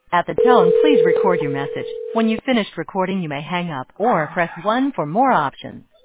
At the tone, please record your message. When you've finished recording, you may hang up or press 1 for more options.